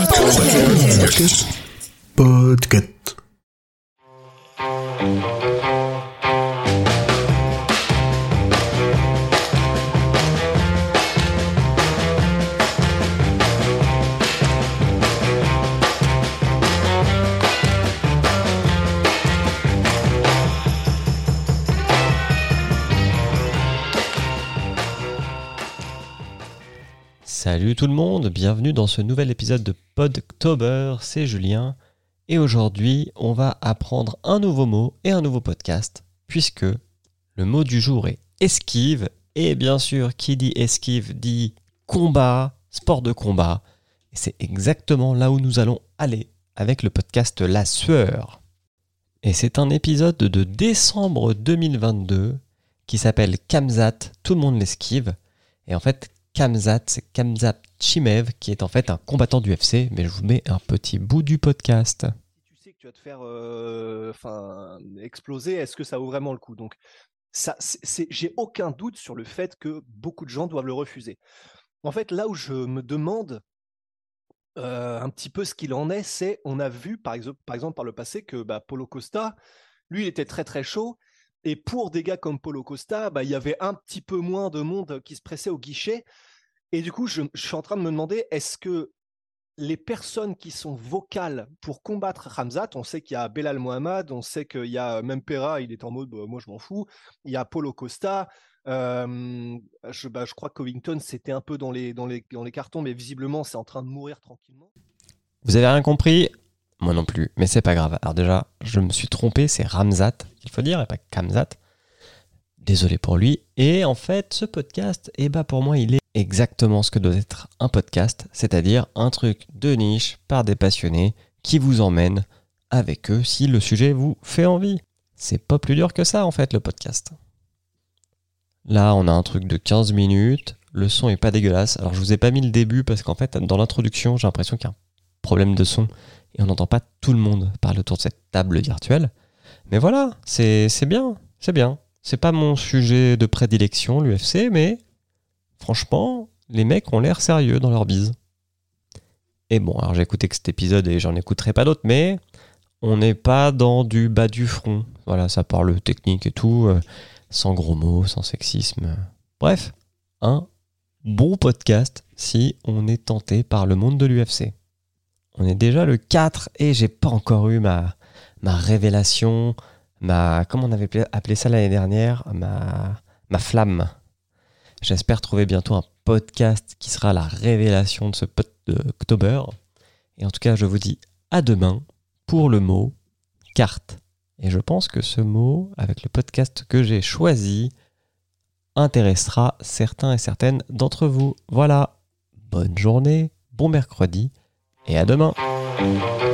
Podcast. Salut tout le monde, bienvenue dans ce nouvel épisode de Podctober, c'est Julien et aujourd'hui on va apprendre un nouveau mot et un nouveau podcast puisque le mot du jour est esquive et bien sûr qui dit esquive dit combat, sport de combat et c'est exactement là où nous allons aller avec le podcast La Sueur. Et c'est un épisode de décembre 2022 qui s'appelle Khamzat, tout le monde l'esquive et en fait Khamzat, c'est Khamzat Chimaev qui est en fait un combattant du UFC, mais je vous mets un petit bout du podcast. Tu sais que tu vas te faire exploser, est-ce que ça vaut vraiment le coup? Donc, j'ai aucun doute sur le fait que beaucoup de gens doivent le refuser. En fait, là où je me demande un petit peu ce qu'il en est, c'est on a vu par exemple par le passé que Paulo Costa, lui, il était très très chaud. Et pour des gars comme Paulo Costa, il y avait un petit peu moins de monde qui se pressait au guichet. Et du coup, je suis en train de me demander, est-ce que les personnes qui sont vocales pour combattre Khamzat, on sait qu'il y a Belal Mohamed, on sait qu'il y a même Pereira, il est en mode moi je m'en fous. Il y a Paulo Costa. Je crois que Covington c'était un peu dans les cartons, mais visiblement c'est en train de mourir tranquillement. Vous avez rien compris? Moi non plus, mais c'est pas grave. Alors déjà, je me suis trompé, c'est Khamzat qu'il faut dire et pas Khamzat. Désolé pour lui. Et en fait, ce podcast, pour moi, il est exactement ce que doit être un podcast, c'est-à-dire un truc de niche par des passionnés qui vous emmènent avec eux si le sujet vous fait envie. C'est pas plus dur que ça en fait le podcast. Là, on a un truc de 15 minutes, le son est pas dégueulasse. Alors je vous ai pas mis le début parce qu'en fait, dans l'introduction, j'ai l'impression qu'il y a un problème de son et on n'entend pas tout le monde parler autour de cette table virtuelle. Mais voilà, c'est bien, c'est bien. C'est pas mon sujet de prédilection, l'UFC, mais franchement, les mecs ont l'air sérieux dans leur bise. Et bon, alors j'ai écouté que cet épisode et j'en écouterai pas d'autres, mais on n'est pas dans du bas du front. Voilà, ça parle technique et tout, sans gros mots, sans sexisme. Bref, un bon podcast si on est tenté par le monde de l'UFC. On est déjà le 4 et j'ai pas encore eu ma révélation, comment on avait appelé ça l'année dernière, ma flamme. J'espère trouver bientôt un podcast qui sera la révélation de ce Podctober. Et en tout cas, je vous dis à demain pour le mot carte. Et je pense que ce mot, avec le podcast que j'ai choisi, intéressera certains et certaines d'entre vous. Voilà, bonne journée, bon mercredi et à demain.